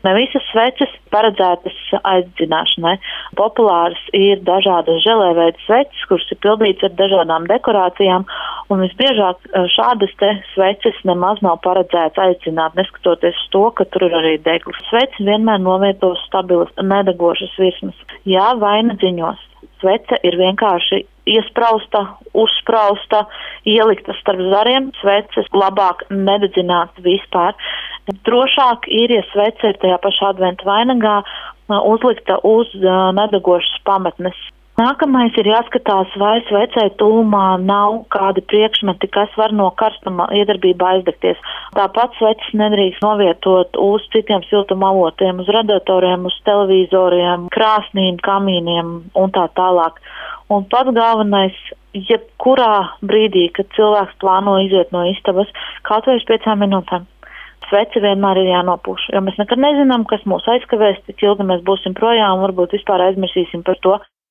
Ne visas sveces paredzētas aizdzināšanai. Populāras ir dažādas želēveidu sveces, kuras ir pildītas ar dažādām dekorācijām, un visbiežāk šādas te sveces nemaz nav paredzētas aizdzināt, neskatoties uz to, ka tur ir arī degls. Sveces vienmēr novieto stabilas, nedegošas virsmas. Jā, vainagdziņos svece ir vienkārši iesprausta, uzsprausta, ielikta starp zariem. Sveces labāk nededzināt vispār. Drošāk ir, ja svece ir tajā pašā adventa vainagā uzlikta uz nedegošas pamatnes. Nākamais ir jāskatās, vai svecei tuvumā nav kādi priekšmeti, kas var no karstuma iedarbībā aizdegties. Tāpat sveces nedrīkst novietot uz citiem siltuma avotiem, uz radiatoriem, uz televizoriem, krāsnīm, kamīniem un tā tālāk. Un pats galvenais, jebkurā brīdī, kad cilvēks plāno iziet no istabas, kaut vai uz 5 minūtēm, sveci vienmēr ir jānopūš, jo mēs nekad nezinām, kas mūs aizkavēs, cik ilgi mēs būsim projām, varbūt vispār aizmirsīsim par to.